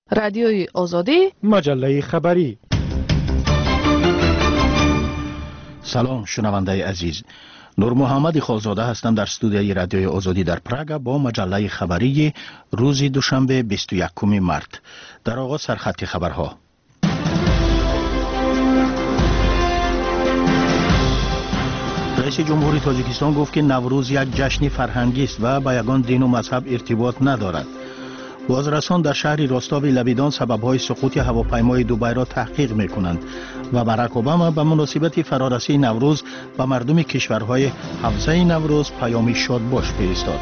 رادیوی آزادی، مجله خبری. سلام شنونده عزیز، نور محمد خالزاده هستم در استودیوی رادیوی آزادی در پراگ با مجله خبری روز دوشنبه 21 مارت. در آغاز سرخط خبرها. رئیس جمهوری تاجیکستان گفت که نوروز یک جشن فرهنگی است و با یگان دین و مذهب ارتباط ندارد. بازرسان در شهر راستاوی لبیدان سبب‌های سقوط هواپیمای دوبای را تحقیق می‌کنند و باراک اوباما به مناسبت فرارسی نوروز به مردم کشورهای حوزه نوروز پیامی شادباش فرستاد.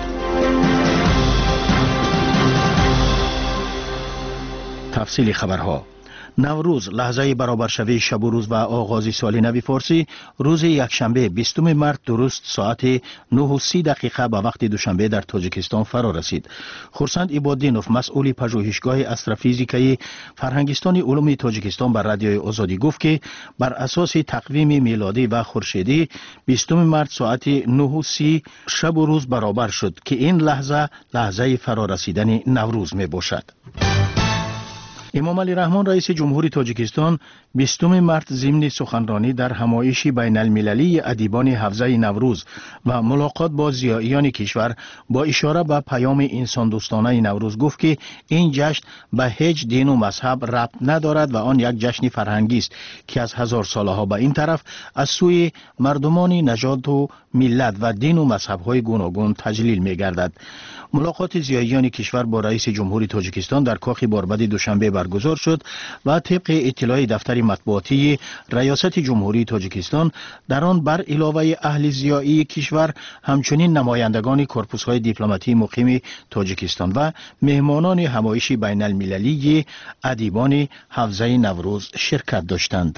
تفصیل خبرها. نوروز لحظه برابرشوی شب و روز و آغاز سال نو فارسی روز یکشنبه 20 مارت درست ساعت 9:30 به وقت دوشنبه در تاجیکستان فرا رسید. خورسند عبادینوف مسئول پژوهشگاه استروفیزیکی فرهنگستان علوم تاجیکستان بر رادیوی آزادی گفت که بر اساس تقویم میلادی و خورشیدی 20 مارت ساعت 9:30 شب و روز برابر شد که این لحظه فرا رسیدن نوروز می باشد. امام علی رحمان رئیس جمهوری تاجیکستان 20 مارت ضمن سخنرانی در همایش بین المللی ادیبان حوزه نوروز و ملاقات با ضیائیان کشور با اشاره به پیام انسان دوستانه نوروز گفت که این جشن به هیچ دین و مذهب ربط ندارد و آن یک جشن فرهنگی است که از هزار سالها به این طرف از سوی مردمان نژاد و ملت و دین و مذهب‌های گوناگون تجلیل می‌گردد. ملاقات ضیائیان کشور با رئیس جمهوری تاجیکستان در کاخ باربد دوشنبه برگزار شد و طبق اطلاع دفتر مطبوعاتی ریاست جمهوری تاجیکستان در آن بر علاوه اهل ضیائی کشور همچنین نمایندگان کورپوس‌های دیپلماتی مقیم تاجیکستان و مهمانان همایش بین المللی ادیبان حوزه نوروز شرکت داشتند.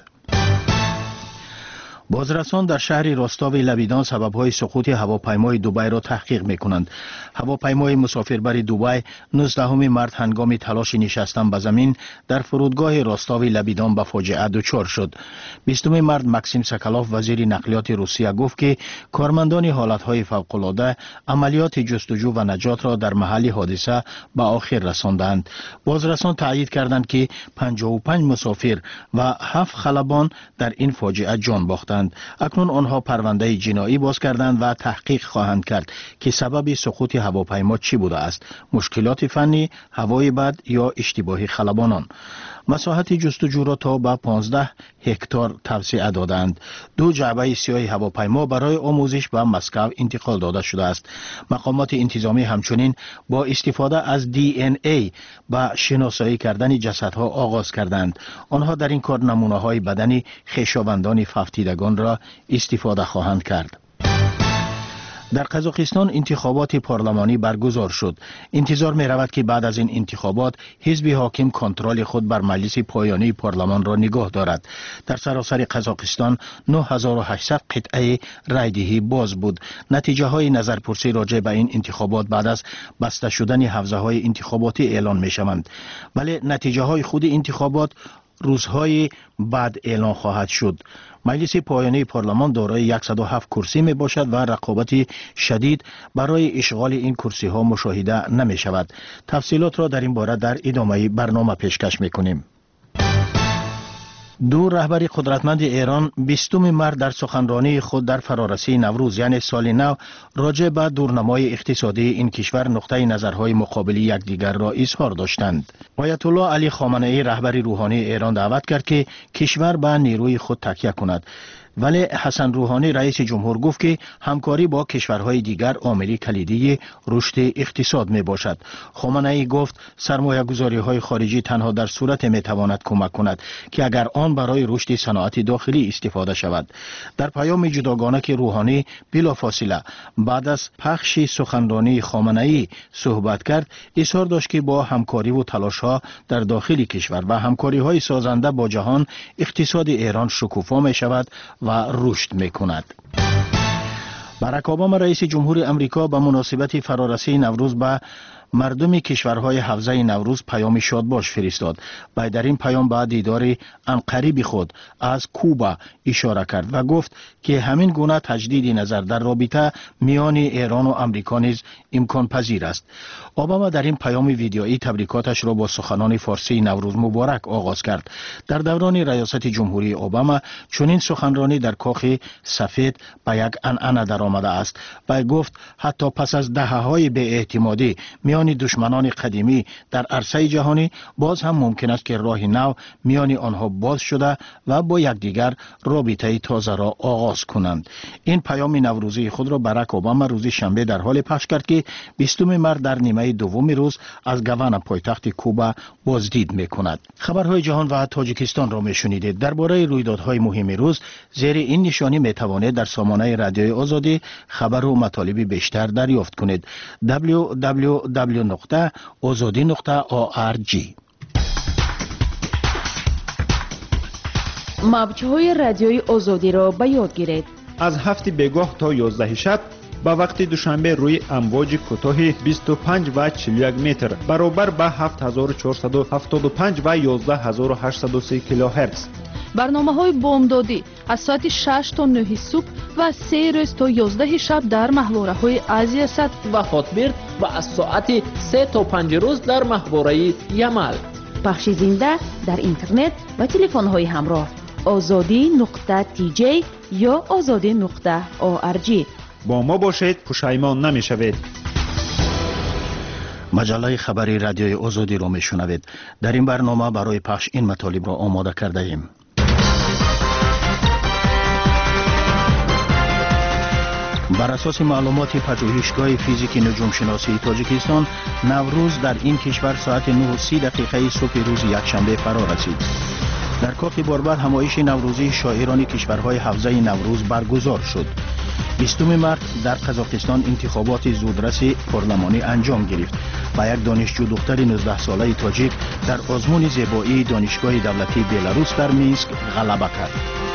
بازرسان در شهر راستاوی لبیدان سبب‌های سقوط هواپیمای دوبای را تحقیق می‌کنند. هواپیمای مسافربر دوبای 19 مارت هنگام تلاش نشستن به زمین در فرودگاه راستاوی لبیدان به فاجعه دچار شد. 20 مارت ماکسیم ساکالوف وزیر نقلیات روسیه گفت که کارمندان حالت‌های فوق‌العاده عملیات جستجو و نجات را در محل حادثه به آخر رساندند. بازرسان تایید کردند که 55 مسافر و 7 خلبان در این فاجعه جان باختند. اکنون آنها پرونده جنایی باز کردند و تحقیق خواهند کرد که سبب سقوط هواپیما چی بوده است: مشکلات فنی، هوای بد یا اشتباه خلبانان. مساحت جستجو را تا به 15 هکتار توسعه دادند. 2 جعبه سیاه هواپیما برای آموزش به مسکو انتقال داده شده است. مقامات انتظامی همچنین با استفاده از DNA با شناسایی کردن جسدها آغاز کردند. آنها در این کار نمونه‌های بدن خویشاوندان فوتیدگان را استفاده خواهند کرد. در قزاقستان انتخابات پارلمانی برگزار شد. انتظار می رود که بعد از این انتخابات حزب حاکم کنترل خود بر مجلس پایانی پارلمان را نگاه دارد. در سراسر قزاقستان 9800 قطعه رایدهی باز بود. نتیجه های نظرپرسی راجع به این انتخابات بعد از بسته شدن حوزه های انتخاباتی اعلان می شوند. ولی نتیجه های خود انتخابات روزهای بعد اعلان خواهد شد. مجلس پایانی پارلمان دارای 107 کرسی می باشد و رقابت شدید برای اشغال این کرسی ها مشاهده نمی شود. تفصیلات را در این باره در ادامه برنامه پیشکش می کنیم. دو رهبر قدرتمند ایران 20 مارت در سخنرانی خود در فرارسی نوروز یعنی سال نو راجع به دورنمای اقتصادی این کشور نقطه نظرهای مقابل یکدیگر را اظهار داشتند. آیت الله علی خامنه ای رهبر روحانی ایران دعوت کرد که کشور به نیروی خود تکیه کند. ولی حسن روحانی رئیس جمهور گفت که همکاری با کشورهای دیگر عامل کلیدی رشد اقتصاد می باشد. خامنه ای گفت سرمایه گذاری های خارجی تنها در صورت می تواند کمک کند که اگر آن برای رشد صنعت داخلی استفاده شود. در پیام جداگانه که روحانی بلافاصله بعد از پخش سخنرانی خامنه ای صحبت کرد، اظهار داشت که با همکاری و تلاش ها در داخل کشور و همکاری های سازنده با جهان اقتصاد ایران شکوفا می شود و رشد می کند. باراک اوباما رئیس جمهور امریکا به مناسبت فرارسی نوروز به مردم کشورهای حوزه نوروز پیام شادباش فرستاد و در این پیام به دیدار عنقریب خود از کوبا اشاره کرد و گفت که همین گونه تجدید نظر در رابطه میان ایران و امریکا نیز امکان پذیر است. اوباما در این پیام ویدیویی تبریکاتش را با سخنان فارسی نوروز مبارک آغاز کرد. در دوران ریاست جمهوری اوباما چنین سخنرانی در کاخ سفید به یک عنعنه درآمده است و گفت حتی پس از دهه‌های بی‌اعتمادی میان دشمنان قدیمی در عرصه جهانی باز هم ممکن است که راه نو میان آنها باز شده و با یکدیگر رابطه تازه را آغاز کنند. این پیام نوروزی خود را باراک اوباما روز شنبه در حال پخش کرد که 20 مارس در نیمه دوم روز از گاوانا پایتخت کوبا بازدید می‌کند. خبرهای جهان و تاجیکستان را می‌شنیدید. درباره رویدادهای مهم روز زیر این نشانی می‌توانید در سامانه رادیوی آزادی خبر و مطالب بیشتر دریافت کنید. www.azadi.org. موج‌های رادیوی آزادی را به یاد گیرید. از 7 بگاه تا 11 شب با وقت دوشنبه روی امواج کوتاه 25 و 41 متر برابر به 7475 و 11803 کیلوهرتز. برنامه‌های بامدادی از ساعت 6 تا 9 صبح و 3 روز تا 11 شب در محوره‌های آسیا صد و خاطبرد و از ساعت 3 تا 5 روز در محوره یمل. پخش زنده در اینترنت و تلفن‌های همراه azadi.tj یا azadi.org. با ما باشید، پشیمان نمی‌شوید. مجله خبری رادیوی آزادی را میشنوید. در این برنامه برای پخش این مطالب را آماده کرده ایم. بر اساس معلومات پژوهشگاه فیزیک نجوم شناسی تاجیکستان، نوروز در این کشور ساعت 9:30 صبح روز یکشنبه فرا رسید. در کاخ باربر همایش نوروزی شاعران کشورهای حوزه نوروز برگزار شد. 20 مارس در قزاقستان انتخابات زودرس پارلمانی انجام گرفت و یک دانشجو دختر 19 ساله تاجیک در آزمون زیبایی دانشگاه دولتی بلاروس در مینسک غلبه کرد.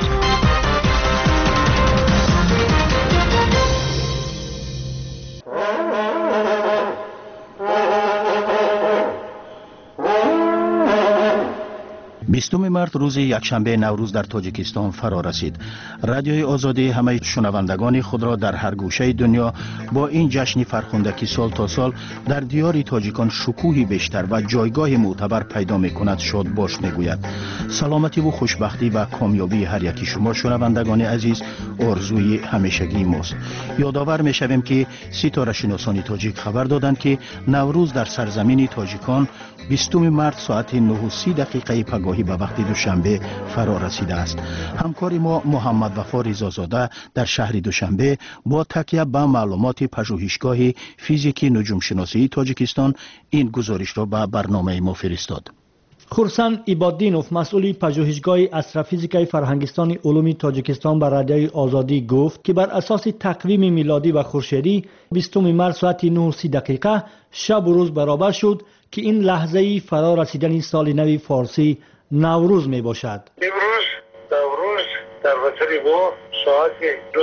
بیستم مارس روز یکشنبه نوروز در تاجیکستان فرا رسید. رادیوی آزادی همه شنوندگان خود را در هر گوشه دنیا با این جشن فرخنده که سال تا سال در دیار تاجیکان شکوهی بیشتر و جایگاه معتبر پیدا می‌کند شاد باش می‌گوید. سلامتی و خوشبختی و کامیابی هر یکی شما شنوندگان عزیز آرزوی همیشگی ماست. یادآور می‌شویم که ستاره شناسان تاجیک خبر دادند که نوروز در سرزمین تاجیکان 20 مارس ساعت 9:30 پگاهی به وقت دوشنبه فرا رسیده است. همکار ما محمد وفا رضازاده در شهر دوشنبه با تکیه به معلومات پژوهشگاه فیزیک نجوم شناسی تاجیکستان این گزارش را به برنامه ما فرستاد. خورسان ایبادینوف مسئول پژوهشگاه استروفیزیک فرهنگستان علوم تاجیکستان به رادیوی آزادی گفت که بر اساس تقویم میلادی و خورشیدی 20 مارس ساعت 9:30 شب و روز برابر شد که این لحظه فرا رسیدن سال نو فارسی نوروز می باشد. امروز نوروز در وطن ما ساعت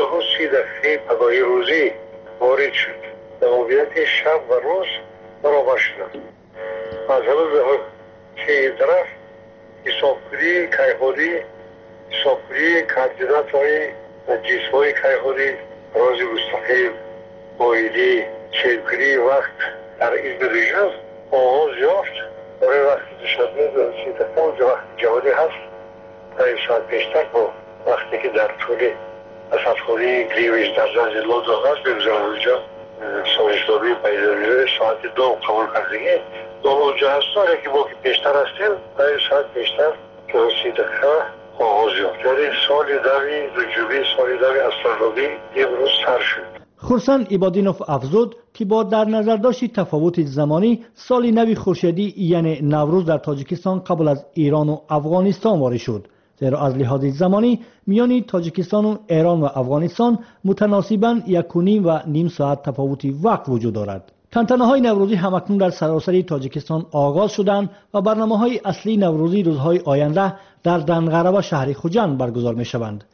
9:30 پگاهی روزی وارد شد. نوبیت شب و روز برابر شد. از همه که این طرف حسابگیری کیهانی، حسابگیری کاندیدات‌های جسم‌های کیهانی، راز مستقیم، بایدی، چهلگیری وقت در این رژیم آغاز یافت. برای وقت دوشنبه 9:30 اونجا وقت جهانی هست. تا این ساعت بیشتر با وقتی که در طول رصدخانه گریویج در جنز لندن هست بگذارم اونجا سازشنامه بیداریه ساعت 2 قبول کردگی دو اونجا هستن که ما بیشتر هستیم تا این ساعت بیشتر 9:30 آغاز یافت. یعنی سال نوی نجومی، سال نوی استرونومی امروز سر شد. خورسان ایبادینوف افزود که با در نظر داشت تفاوت زمانی سال نو خورشیدی یعنی نوروز در تاجیکستان قبل از ایران و افغانستان وارد شد، زیرا از لحاظ زمانی میان تاجیکستان و ایران و افغانستان متناسباً 1.5 ساعت تفاوت وقت وجود دارد. تنتنه‌های نوروزی همکنون در سراسر تاجیکستان آغاز شدند و برنامه‌های اصلی نوروزی روزهای آینده در دنقره و شهر خوجند برگزار می‌شوند.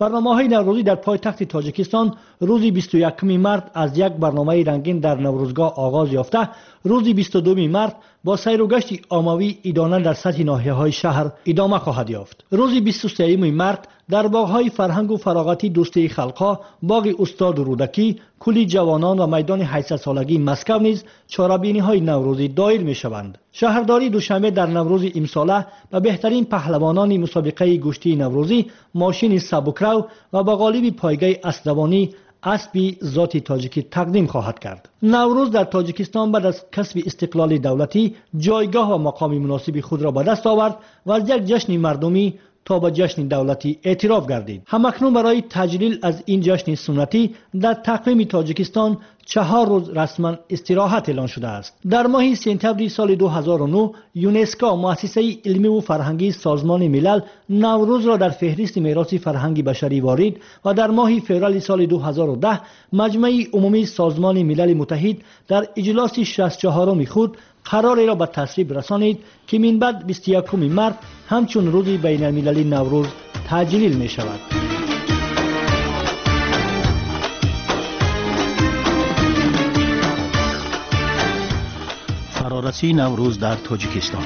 برنامه‌های نوروزی در پایتخت تاجیکستان روز 21 مارت از یک برنامه رنگین در نوروزگاه آغاز یافته، روز 22 مارت با سیر و گشت عمومی عیدانه در سطح ناحیه‌های شهر ادامه خواهد یافت. روز 23 مارت در باغ‌های فرهنگ و فراغتی دوستی خلق‌ها، باغ استاد رودکی، کولی جوانان و میدان 800 سالگی مسکو نیز چاره‌بینی‌های نوروزی دایر می‌شوند. شهرداری دوشنبه در نوروز امساله به بهترین پهلوانان مسابقه گشتی نوروزی ماشین سبکرو و با قالب پایگاه اسب‌دوانی اسبی ذاتی تاجیکی تقدیم خواهد کرد. نوروز در تاجیکستان بعد از کسب استقلال دولتی جایگاه و مقام مناسب خود را به دست آورد و از یک جشن مردمی تا به جشن دولتی اعتراف گردید. همکنون برای تجلیل از این جشن سنتی در تقویم تاجیکستان 4 روز رسما استراحت اعلان شده است. در ماه سپتامبر سال 2009 یونسکو مؤسسه علمی و فرهنگی سازمان ملل نوروز را در فهرست میراث فرهنگی بشری وارد و در ماه فوریه سال 2010 مجمع عمومی سازمان ملل متحد در اجلاس 64 خود قرار را به تصویب رسانید که من بعد 21 مارت همچون روز بین المللی نوروز تجلیل می شود. فرارسی نوروز در تاجیکستان.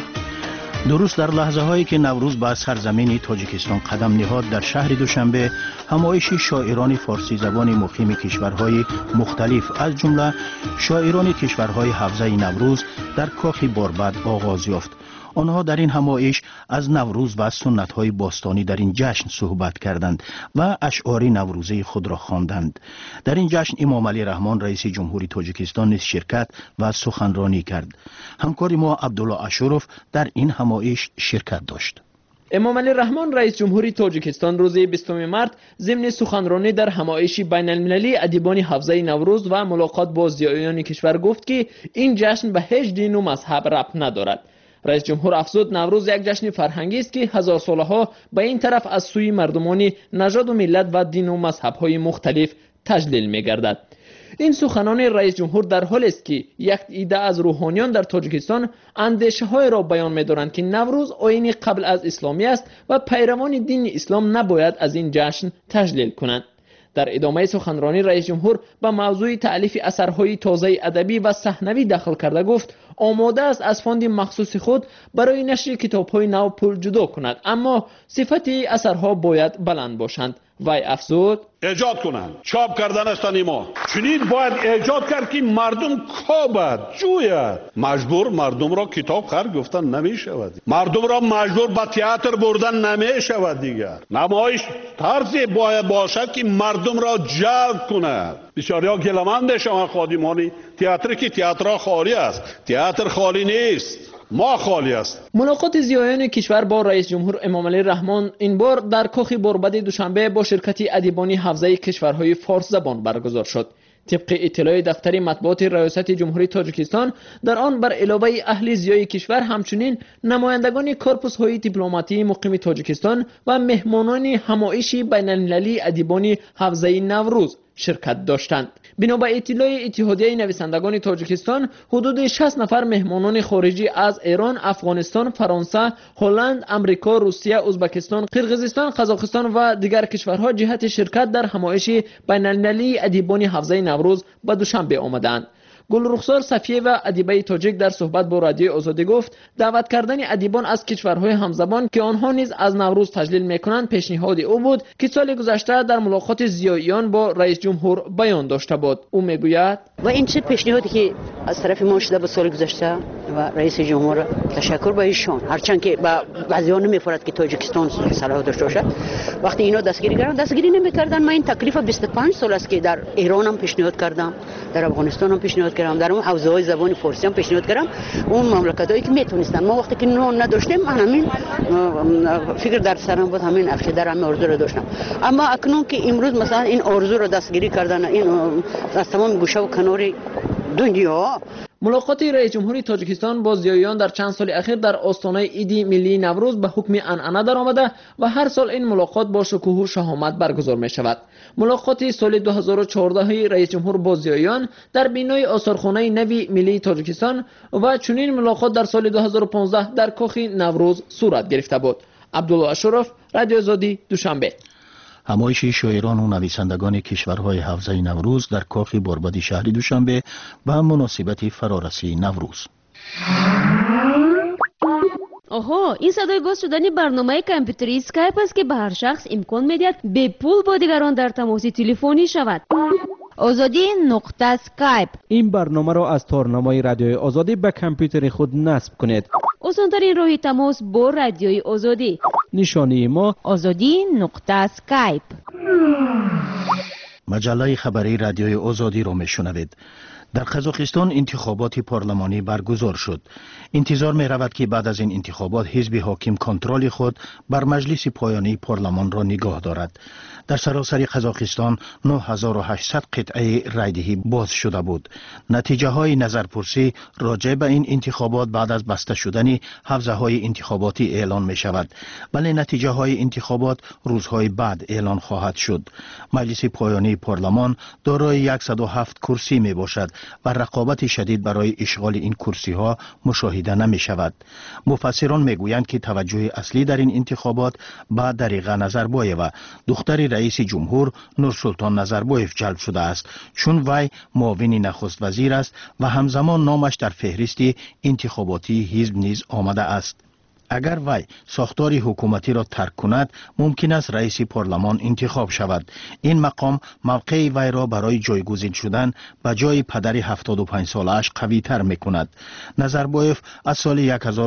درست در لحظه هایی که نوروز به سرزمین تاجیکستان قدم نهاد، در شهر دوشنبه همایش شاعران فارسی زبان مقیم کشورهای مختلف از جمله شاعران کشورهای حوزه نوروز در کاخ باربد آغاز یافت. آنها در این همایش از نوروز و سنت‌های باستانی در این جشن صحبت کردند و اشعار نوروزی خود را خواندند. در این جشن امام علی رحمان رئیس جمهوری تاجیکستان نیز شرکت و سخنرانی کرد. همکار ما عبدالله اشرف در این همایش شرکت داشت. امام علی رحمان رئیس جمهوری تاجیکستان روز 20 مارت ضمن سخنرانی در همایش بین المللی ادیبان حوزه نوروز و ملاقات با زیایان کشور گفت که این جشن به هیچ دین و مذهب ربط ندارد. رئیس جمهور افزود نوروز یک جشن فرهنگی است که هزار ساله ها به این طرف از سوی مردمان نژاد و ملت و دین و مذهب های مختلف تجلیل می گردد. این سخنان رئیس جمهور در حالی است که یک عده از روحانیان در تاجیکستان اندیشه های را بیان می دارند که نوروز آیین قبل از اسلامی است و پیروان دین اسلام نباید از این جشن تجلیل کنند. در ادامه سخنرانی رئیس جمهور به موضوع تألیف اثرهای تازه ادبی و صحنوی داخل کرده گفت آماده است از فاند مخصوص خود برای نشر کتاب‌های نو پول جدا کند، اما صفت اثرها باید بلند باشند. وی افزود ایجاد کنند، چاپ کردن است ما. چنین باید ایجاد کرد که مردم کابد جوید. مجبور مردم را کتاب خر گفتن نمی شود، مردم را مجبور به تئاتر بردن نمی شود. دیگر نمایش طرزی باید باشد که مردم را جلب کند. بسیاریا گلمند شما خادمان تئاتر که تئاتر خالی است، تئاتر خالی نیست، ما خالی است. ملاقات زیایان کشور با رئیس جمهور امام علی رحمان این بار در کاخ باربد دوشنبه با شرکت ادیبان حوزه کشورهای فارس زبان برگزار شد. طبق اطلاع دفتر مطبوعات ریاست جمهوری تاجیکستان، در آن بر علاوه اهل زیای کشور همچنین نمایندگان کورپوس های دیپلماتی مقیم تاجیکستان و مهمانان همایش بین المللی ادیبان حوزه نوروز شرکت داشتند. بنا به اطلاع اتحادیه نویسندگان تاجیکستان، حدود 60 نفر مهمانان خارجی از ایران، افغانستان، فرانسه، هلند، امریکا، روسیه، ازبکستان، قرقیزستان، قزاقستان و دیگر کشورها جهت شرکت در همایش بین المللی ادیبان حوزه نوروز به دوشنبه آمدند. گلرخسار صفیه و ادیبه تاجیک در صحبت با رادیو آزادی گفت دعوت کردن ادیبان از کشورهای همزبان که آنها نیز از نوروز تجلیل میکنند پیشنهاد او بود که سال گذشته در ملاقات زیاییان با رئیس جمهور بیان داشته بود. او میگوید و این چه پیشنهادی که از طرف ما شده به سال گذشته و رئیس جمهور، تشکر به ایشان، هرچند که به بعضیان نمیفرد که تاجیکستان صلاح داشته باشد. وقتی اینا دستگیری کردن دستگیری نمیکردن. من این تکلیف 25 سال است که در ایران هم پیشنهاد کردم، در افغانستان هم پیشنهاد کردم، در اون حوزه‌های زبان فارسی هم پیشنهاد کردم. اون مملکتایی که میتونستن، ما وقتی که نون نداشتیم من همین فکر در سرم بود، همین عقیده را، همین آرزو را داشتم. اما اکنون که امروز مثلا این آرزو را دستگیری کردن این از تمام گوشه و کنار دنیا. ملاقات رئیس جمهوری تاجیکستان با زیاییان در چند سال اخیر در آستانه عید ملی نوروز به حکم عنعنه درآمده و هر سال این ملاقات با شکوه و شهامت برگزار می شود. ملاقات سال 2014 رئیس جمهور با زیاییان در بینای آثارخانه نوی ملی تاجیکستان و چنین ملاقات در سال 2015 در کاخ نوروز صورت گرفته بود. عبدالله اشرف، رادیو آزادی، دوشنبه. همایش شاعران و نویسندگان کشورهای حوزه نوروز در کاخ بربد شهری دوشنبه به مناسبت فرارسی نوروز. آها، این صدای باز شدن برنامه کامپیوتری اسکایپ است که به هر شخص امکان می‌دهد به پول با دیگران در تماس تلفنی شود. آزادی نقطه اسکایپ. این برنامه را از تارنمای رادیوی آزادی به کامپیوتر خود نصب کنید. آسان‌ترین راه تماس با رادیوی آزادی. نشانی ما آزادی نقطه اسکایپ. مجله خبری رادیوی آزادی را میشنوید. در قزاقستان انتخابات پارلمانی برگزار شد. انتظار می رود که بعد از این انتخابات حزب حاکم کنترل خود بر مجلس پایانی پارلمان را نگاه دارد. در سراسر قزاقستان 9800 قطعه رایدهی باز شده بود. نتیجه های نظرپرسی راجع به این انتخابات بعد از بسته شدن حوزه های انتخاباتی اعلان می شود. ولی نتیجه های انتخابات روزهای بعد اعلان خواهد شد. مجلس پایانی پارلمان دارای 107 کرسی می باشد و رقابت شدید برای اشغال این کرسی ها مشاهده نمی شود. مفسران می گویند که توجه اصلی در این انتخابات به دریغه نظربایف، دختر رئیس جمهور نورسلطان نظربایف جلب شده است، چون وی معاون نخست وزیر است و همزمان نامش در فهرست انتخاباتی حزب نیز آمده است. اگر وی ساختار حکومتی را ترک کند، ممکن است رئیس پارلمان انتخاب شود. این مقام موقع وی را برای جایگزین شدن به جای پدر 75 سالش قوی تر می کند. نظربایف از سال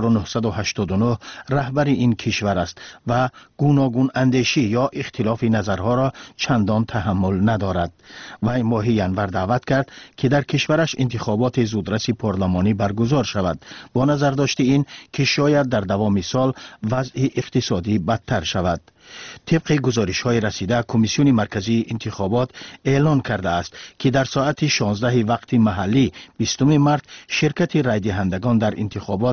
1989 رهبر این کشور است و گوناگون اندیشی یا اختلاف نظرها را چندان تحمل ندارد. وی ماه ینور دعوت کرد که در کشورش انتخابات زودرس پارلمانی برگزار شود، با نظر داشت این که شاید در دوام مثال وضع اقتصادی بدتر شود. طبق گزارش های رسیده، کمیسیون مرکزی انتخابات اعلان کرده است که در ساعت 16 وقت محلی 20 مارس شرکت رای دهندگان در انتخابات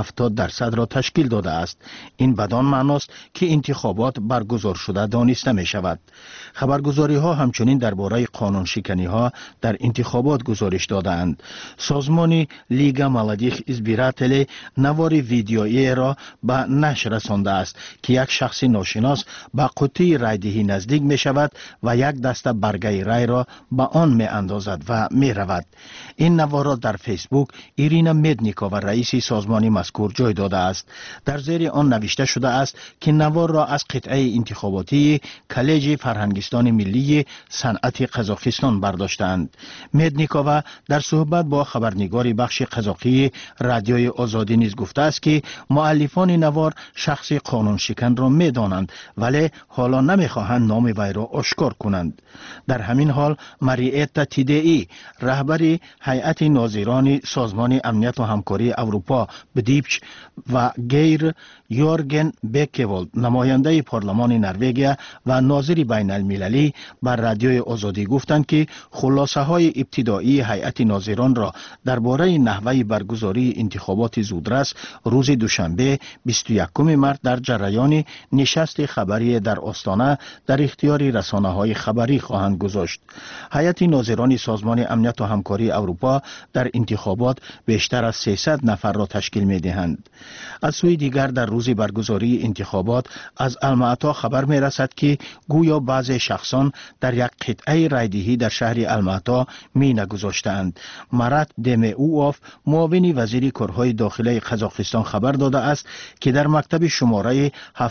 70% را تشکیل داده است. این بدان معناست که انتخابات برگزار شده دانسته می شود. خبرگزاری ها همچنین درباره قانون شکنی ها در انتخابات گزارش دادند. سازمان لیگا ملادیخ ازبیراتلی نوار ویدیویی را به نشر رسانده است که یک شخص ناشناس با قطعه رایدهی نزدیک می شود و یک دسته برگه رای را به آن می اندازد و می رود. این نوار را در فیسبوک ایرینا مدنیکووا رئیس سازمان مذکور جای داده است. در زیر آن نوشته شده است که نوار را از قطعه انتخاباتی کالج فرهنگستان ملی صنعت قزاقستان برداشتند. مدنیکووا در صحبت با خبرنگار بخش قزاقی رادیوی آزادی نیز گفته است که مؤلفان نوار شخص قانون شکن را می دانند ولی حالا نمیخواهند نام وی را آشکار کنند. در همین حال ماریتا تیدئی رهبر هیئت ناظران سازمان امنیت و همکاری اروپا بدیپچ و گیر یورگن بکوالد نماینده پارلمان نروژ و ناظر بین المللی بر رادیوی آزادی گفتند که خلاصه های ابتدایی هیئت ناظران را درباره نحوه برگزاری انتخابات زودرس روز دوشنبه 21 مارس در جریان نشست خبری در آستانه در اختیار رسانه‌های خبری خواهند گذاشت. هیئت ناظران سازمان امنیت و همکاری اروپا در انتخابات بیشتر از 300 نفر را تشکیل می‌دهند. از سوی دیگر در روز برگزاری انتخابات از الماتا خبر می‌رسد که گویا بعضی شخصان در یک قطعه رایدهی در شهر الماتا می‌نگذاشتند. مرات دمئوف معاون وزیر کارهای داخلی قزاقستان خبر داده است که در مکتب شماره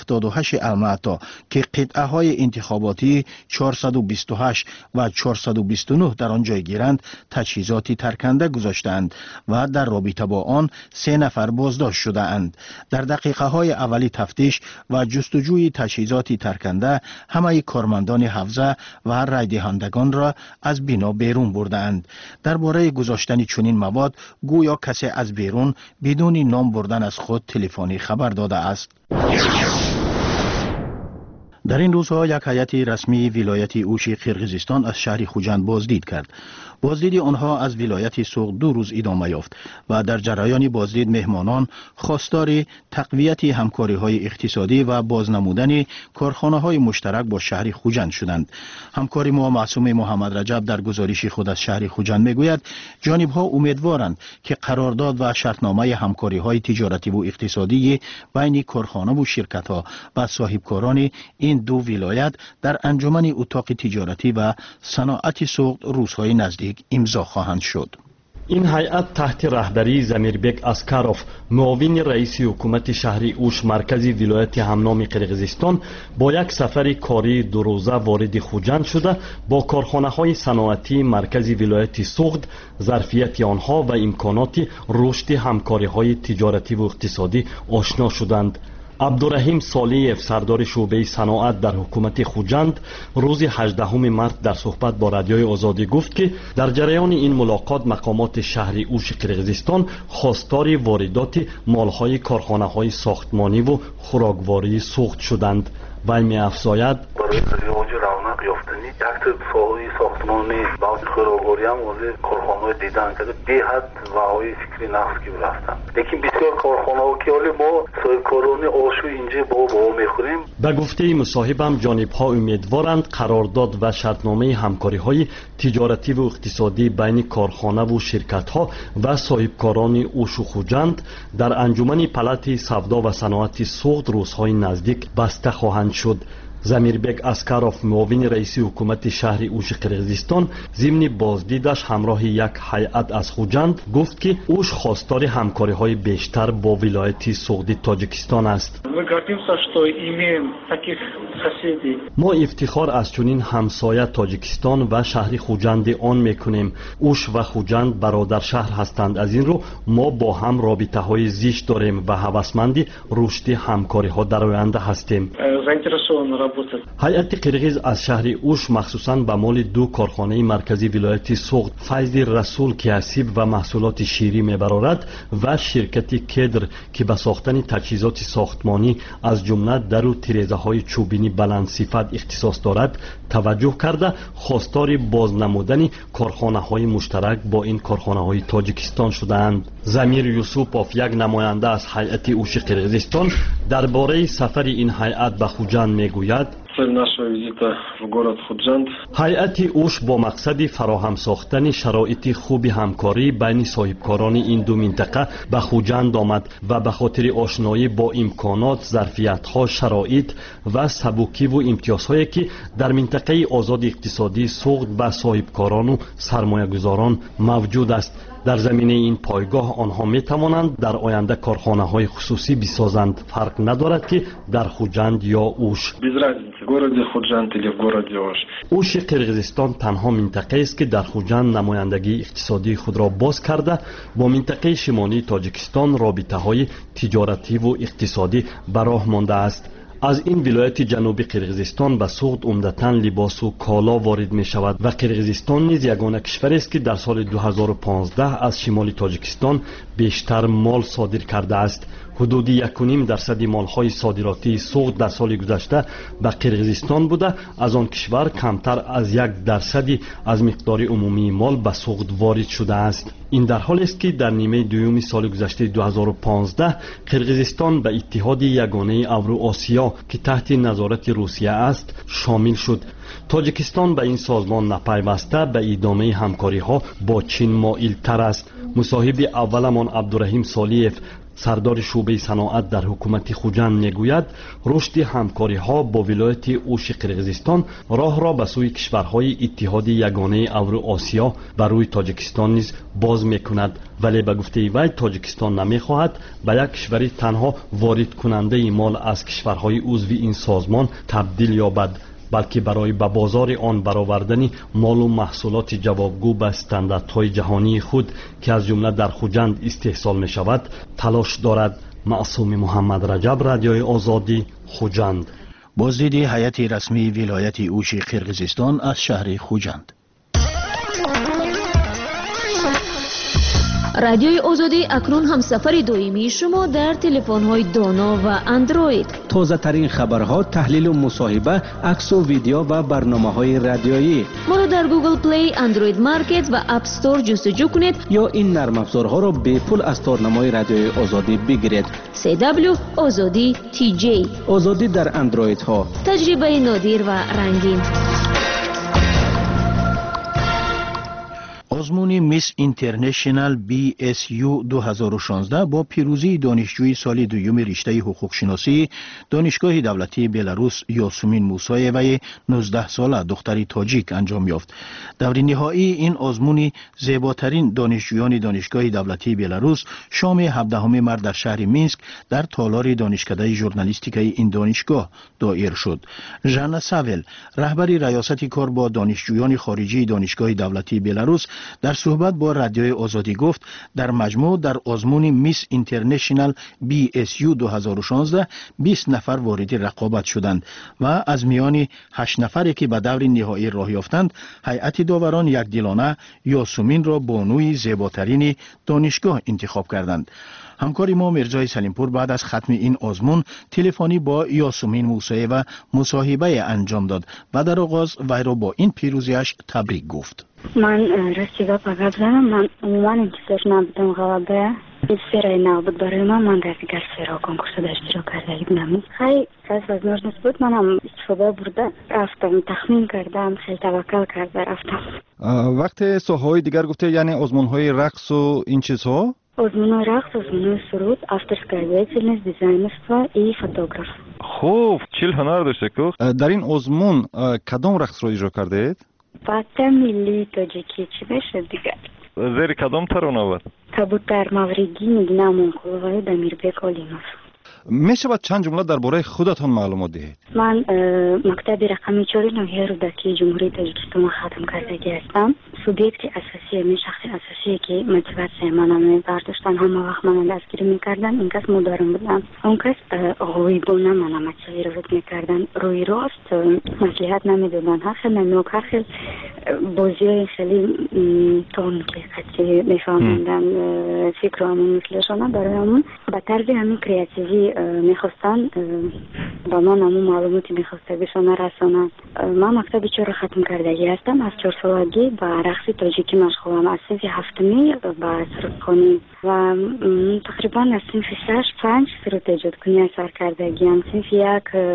78 الماتا که قطعه های انتخاباتی 428 و 429 در آن جای گیرند تجهیزاتی ترکنده گذاشتند و در رابطه با آن 3 نفر بازداشت شده اند. در دقیقه های اولی تفتیش و جستجوی تجهیزاتی ترکنده همه کارمندان حوزه و رای دهندگان را از بنا بیرون بردند. درباره گذاشتن چنین مواد گویا کسی از بیرون بدون نام بردن از خود تلفنی خبر داده است. در این روزها یک هیئت رسمی ولایت اوش قرقیزستان از شهر خوجند بازدید کرد. بازدید آنها از ولایت سوق 2 روز ادامه یافت و در جریان بازدید مهمانان خواستار تقویت همکاری‌های اقتصادی و بازنمودن کارخانه‌های مشترک با شهر خوجند شدند. همکار ما معصوم محمد رجب در گزارش خود از شهر خوجند میگوید جانب‌ها امیدوارند که قرارداد و شرطنامه همکاری‌های تجارتی و اقتصادی بین کارخانه و شرکت‌ها و صاحبکاران این دو ولایت در انجمن اتاق تجارتی و صنعت سوخت روزهای نزدیک امضا خواهند شد. این هیئت تحت رهبری زمیربک اسکاروف، معاون رئیس حکومت شهری اوش مرکز ولایت همنام قرقیزستان، با یک سفر کاری دو روزه وارد خوجند شده با کارخانه‌های صنعتی مرکز ولایت سوخت، ظرفیت آنها و امکانات رشد همکاری‌های تجارتی و اقتصادی آشنا شدند. عبدالرحیم صالحیف، سردار شعبه صنعت در حکومت خوجند، روز 18 مارس در صحبت با رادیوی آزادی گفت که در جریان این ملاقات مقامات شهری اوش قرقیزستان خواستار واردات مالهای کارخانه‌های ساختمانی و خوراکواری سوخت شدند. وی می‌افزاید یک ساحه ساختمانی و خوراکواری هم ولی کارخانه‌های دیدن که بی‌حد و های فکری نقص که رفتن، لیکن بسیار کارخانه‌ها که ولی ما صاحبکاران آشو اینجا با میخوریم. به گفته مصاحبم جانب‌ها امیدوارند قرارداد و شرطنامه همکاری‌های تجارتی و اقتصادی بین کارخانه و شرکت‌ها و صاحبکاران اوش و خوجند در انجمن پلات سودا و صنعت سوخت روزهای نزدیک بسته خواهند شد. زمیربک اسکاروف، معاون رئیس حکومت شهر اوش قرقیزستان، ضمن بازدیدش همراه یک هیئت از خوجند گفت که اوش خواستار همکاری‌های بیشتر با ولایت سوخت تاجیکستان است. ما افتخار از چنین همسایه تاجیکستان و شهر خوجند آن میکنیم. اوش و خوجند برادر شهر هستند. از این رو ما با هم رابطه‌های زیست داریم و هوسمند رشد همکاری‌ها در آینده هستیم. هیئت قرقیز از شهر اوش مخصوصاً به مال دو کارخانه مرکزی ولایت سوخت، فیض رسول که اسیب و محصولات شیری میبرارد و شرکت کدر که به ساختن تجهیزات ساختمانی از جمله در و تیره‌های چوبینی بلند صفت اختصاص دارد توجه کرده خواستار بازنمودن کارخانه‌های مشترک با این کارخانه‌های تاجیکستان شدند. زمیر یوسوپوف، یک نماینده از هیئت اوش قرقیزستان، درباره سفر این هیئت به خوجند میگوید: هیئت اوش با مقصد فراهم ساختن شرایط خوب همکاری بین صاحبکاران این دو منطقه به خوجند آمد و به خاطر آشنایی با امکانات، ظرفیت‌ها، شرایط و سبکی و امتیازهایی که در منطقه آزاد اقتصادی سوخت به صاحبکاران و سرمایه‌گذاران موجود است. در زمینه این پایگاه آنها می توانند در آینده کارخانه‌های خصوصی بسازند. فرق ندارد که در خوجند یا اوش. اوش قرقیزستان تنها منطقه است که در خوجند نمایندگی اقتصادی خود را باز کرده با منطقه شمالی تاجیکستان رابطه‌های تجارتی و اقتصادی به راه مانده است. از این ولایت جنوبی قرقیزستان به سوخت عمدتاً لباس و کالا وارد می شود و قرقیزستان نیز یگانه کشور است که در سال 2015 از شمال تاجیکستان بیشتر مال صادر کرده است. حدود 1.5% مالهای صادراتی سوخت در سال گذشته به قرقیزستان بوده، از آن کشور کمتر از 1% از مقدار عمومی مال به سوخت وارد شده است. این در حالی است که در نیمه دوم سال گذشته 2015 قرقیزستان به اتحاد یگانه اوراسیا که تحت نظارت روسیه است شامل شد. تاجیکستان به این سازمان نپیوسته به ادامه همکاری‌ها با چین مایل تر است. مصاحب اولمان عبدالرحیم صالحیف، سردار شعبه صنعت در حکومت خوجند میگوید رشد همکاری‌ها با ولایت اوش قرقیزستان راه را به سوی کشورهای اتحاد یگانه اوراسیا بر روی تاجیکستان نیز باز میکند، ولی به گفته وی تاجیکستان نمیخواهد به یک کشوری تنها وارد کننده مال از کشورهای عضو این سازمان تبدیل یابد، بلکه برای به بازار آن برآوردن مال و محصولات جوابگو به استانداردهای جهانی خود که از جمله در خوجند استحصال می شود تلاش دارد. معصوم محمد رجب، رادیوی آزادی، خوجند. بازدید هیئت رسمی ولایت اوش قرقیزستان از شهر خوجند. رادیوی آزادی اکنون هم سفر دائمی شما در تلفن‌های دانا و اندروید. تازه ترین خبرها، تحلیل و مصاحبه، عکس و ویدیو و برنامه‌های رادیویی. ما را در گوگل پلی، اندروید مارکت و اپ استور جستجو کنید یا این نرم افزارها را به پول از تارنمای رادیوی آزادی بگیرید. CW آزادی TJ، آزادی در اندروید ها، تجربه نادر و رنگین. آزمون میس اینترنشنال BSU 2016 با پیروزی دانشجوی سال دوم رشته حقوق شناسی دانشگاه دولتی بلاروس یاسمین موسایوی 19 ساله دختری تاجیک انجام یافت. دور نهایی این آزمون زیباترین دانشجویان دانشگاه دولتی بلاروس شام 17 مارس در شهر مینسک در تالار دانشکده ژورنالیستیک این دانشگاه دایر شد. ژانا ساول رهبر ریاست کار با دانشجویان خارجی دانشگاه دولتی بلاروس در صحبت با رادیوی آزادی گفت در مجموع در آزمون میس اینترنشنال BSU 2016 20 نفر وارد رقابت شدند و از میان 8 نفری که به دور نهایی راه یافتند هیئت داوران یکدلانه یاسمین را بانوی زیباترین دانشگاه انتخاب کردند. همکاری ما مرزای سلیمپور بعد از ختم این آزمون تلفنی با یاسمین موسایوی مصاحبه انجام داد و در آغاز وی را با این پیروزیش تبریک گفت. من راستی فقط من عموما انتظار نبودم غلبه سرای نبود برای من در دیگر سرا کنکورس اشتراک کرده بودم. خیلی از وزنش بود منم استفاده برده رفتم تخمین کردم خیلی توکل کرده رفتم. وقت ساحه‌های دیگر گفته یعنی آزمون‌های رقص و این چیزها؟ آزمون رقص، آزمون سرود، авторская دیزاینرство ای فوتوگراف. خوب، چیل هنر داشته که در این آزمون کدام رقص رو اجرا کردید؟ بطه ملی تاجیکی چی بشه دیگر؟ زیر کدام ترانه بود؟ کبوتر مغربی نگنامون خوبه دمیربک آلیموف. میشود چند جمله درباره خودتان معلومات دهید؟ من مکتب رقمی 4 ناحیه رودکی جمهوری تاجیکستان ختم کردگی هستم. سوبیکت اساسی من شخص اساسی که موتیواسیون منو برداشتن همه وقت منو دستگیر میکردن این کس مدارم بودم. اون کس غویبونه منو متوجه میکردن روی راست مصلحت نمیدادن. هر خیلی نوکر خیلی بازی خیلی تون که خیلی میفهموندن فکر همون مثلشان برای همون به طرز همین کریاتیوی میخواستن با من همون معلوماتی میخواسته بشانه رسانن. من مکتب 4 ختم کردگی هستم. از 4 سالگی با رقص تاجیکی مشغولم. از صنف 7می با سرودخوانی و تقریبا از صنف 6-5 سرود ایجاد کنی اثر کردگی هم. صنف 1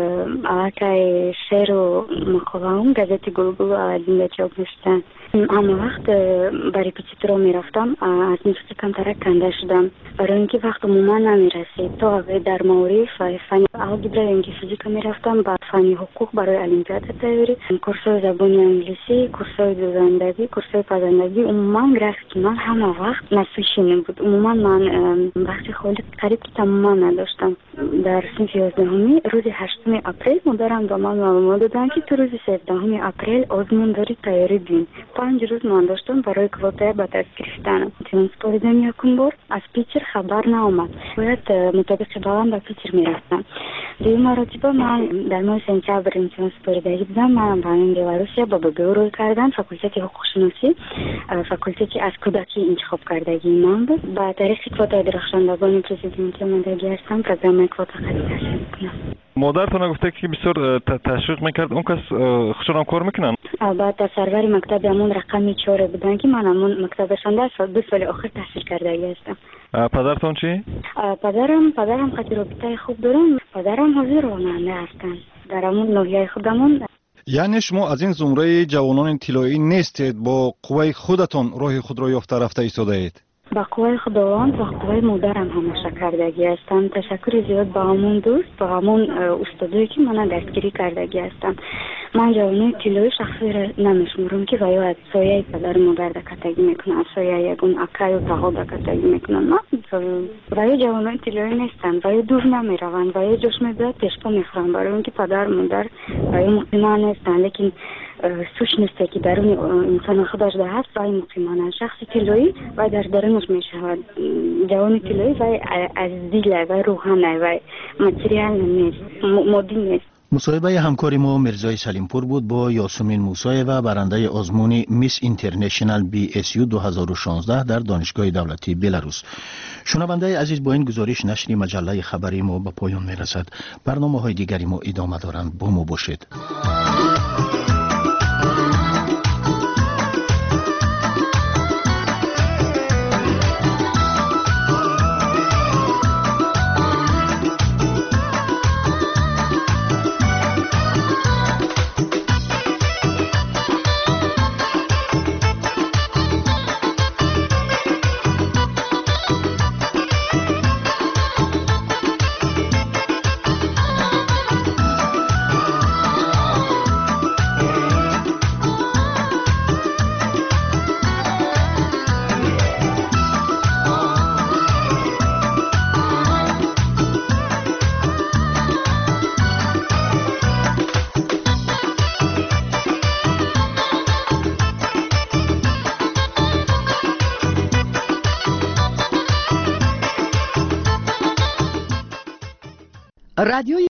علاقه شعر و مقاله هم گازت گلگل علیم چاپ میشتن. همه وقت با ریپیتیتورا میرفتم. از موسیقی کمترک کنده شدم برای اینکه وقت عموما نمیرسید. تا در معارف فن الگبرا یا فیزیک میرفتم. بعد فن حقوق برای المپیاد تیاری، کورس‌های زبان انگلیسی، کورس‌های دوزندگی، کورس‌های پزندگی. عموما گرافیک من همه وقت نسوشینه بود. عموما من وقتی خالی قریب که تماما نداشتم. در صنف 11می روز 8 اپریل مدرم به من معلومات دادن که تو روز 17 اپریل آزمون داری تیاری بین. 5 روز من داشتم برای کوتا به دست گرفتن. ترانسپوردم یکم بار از پیچر خبر نامد. باید مطابق بلند به پیچر میرفتم. دیگه مراتبه من در ماه سنتبر ترانسپوردگی بودم. من برای بلاروسیا با روی کردن فاکولته حقوق شناسی، فاکولته که از کودکی انتخاب کردگی من بود. با تاریخ کوتا درخشندگان پرزیدنتی ماندگی هستم. پروگرام کوتا خرید تحصیل میکنم. مادرتان گفته که بسیار تشویق میکرد. اون کس خوششون کار میکنن؟ بعد سرور مکتب همون رقمی 4 بودن که من همون مکتبشان در 2 سال آخر تحصیل کرده هستم. پدرتان چی؟ پدرم خیلی رابطه خوب دارم. پدرم حاضر راننده هستن در همون ناحیه خودمون. یعنی شما از این زمره جوانان طلایی نیستید، با قوه خودتان راه خود را یافته رفته ایستاده اید؟ با قوه خداوند و قوه مادرم همیشه کردگی هستم. تشکر زیاد با همون دوست، با همون استادایی که من دستگیری کردگی هستم. من جوانای طلایی شخصی را نمیشمرم که ویا از سایه پدر مادر دکتگی میکنن، از سایه یکون اکای و تاها دکتگی میکنن. نه ویا جوانای طلایی نیستن، ویا دور نمیروند، ویا جوش میداد تشپا میخورن برای اینکه پدر مادر ویا مقیمان نیستن. لیکن سوشنسته که درون انسان خودش ده هست وای مقیمانه. شخص طلایی وای در درونش میشود. جوان طلایی وای از دیل وای روحانه وای ماتریال نیست، مادی نیست. مصاحبه همکاری ما مرزای سلیمپور بود با یاسمین موسایوی برنده آزمون میس اینترنشنال BSU 2016 در دانشگاه دولتی بلاروس. شنونده عزیز، با این گزارش نشر مجله خبری ما به پایان میرسد. برنامه‌های دیگری ما ادامه دارند. با ما باشید. رادیوی